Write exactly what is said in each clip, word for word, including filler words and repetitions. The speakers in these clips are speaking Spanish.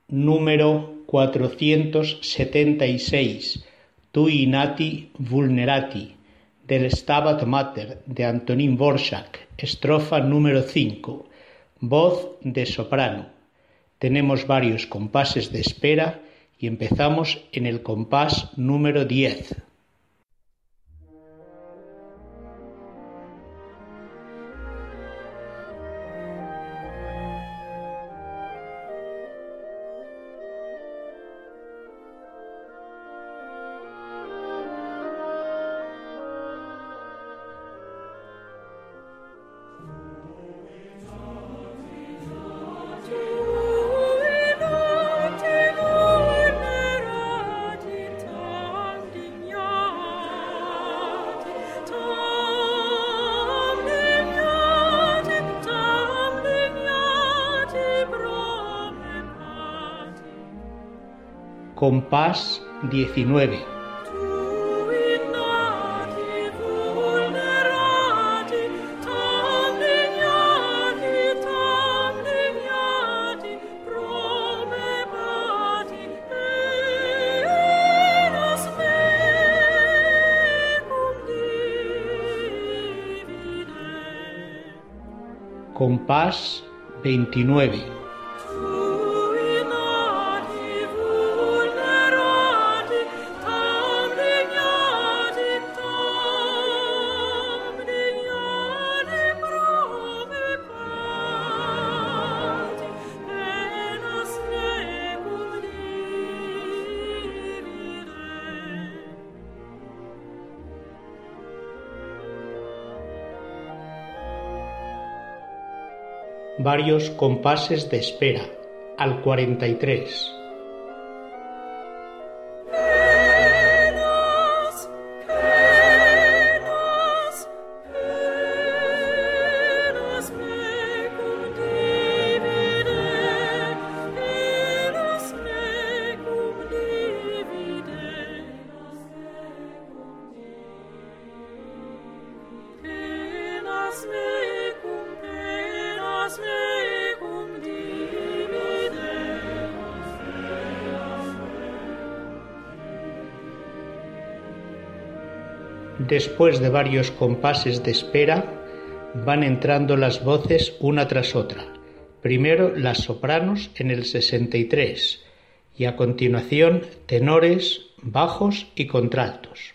número cuatrocientos setenta y seis, Tui nati vulnerati, del Stabat Mater de Antonín Dvořák, estrofa número cinco, voz de soprano. Tenemos varios compases de espera y empezamos en el compás número diez. Compás diecinueve. Compás veintinueve. Varios compases de espera, al cuarenta y tres. Después de varios compases de espera, van entrando las voces una tras otra. Primero las sopranos en el sesenta y tres y a continuación tenores, bajos y contraltos.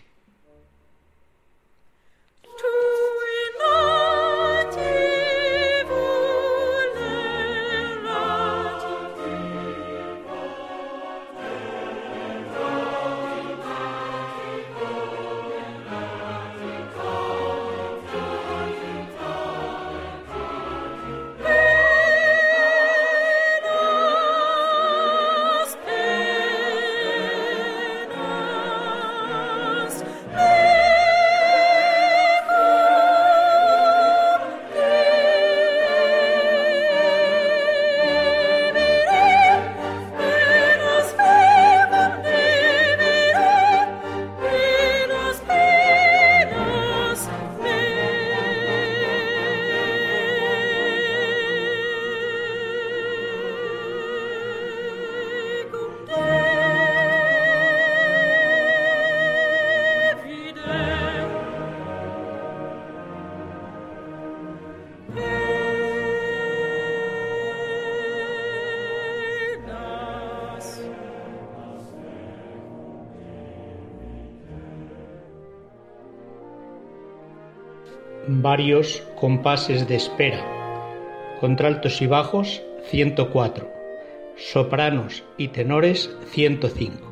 Varios compases de espera, contraltos y bajos ciento cuatro, sopranos y tenores ciento cinco.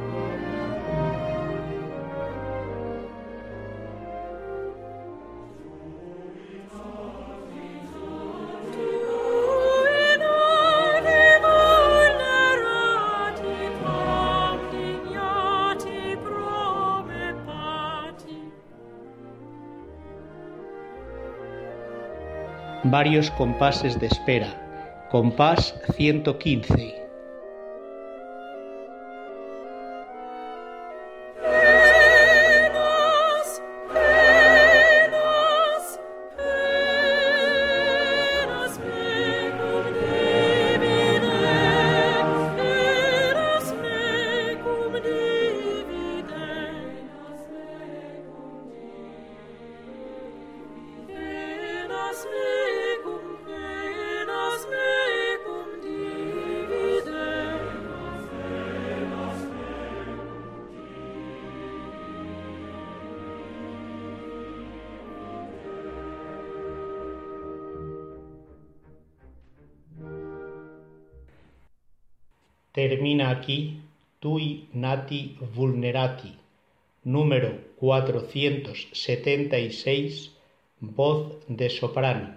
Varios compases de espera, compás ciento quince. Termina aquí Tui Nati Vulnerati, número cuatrocientos setenta y seis, voz de soprano.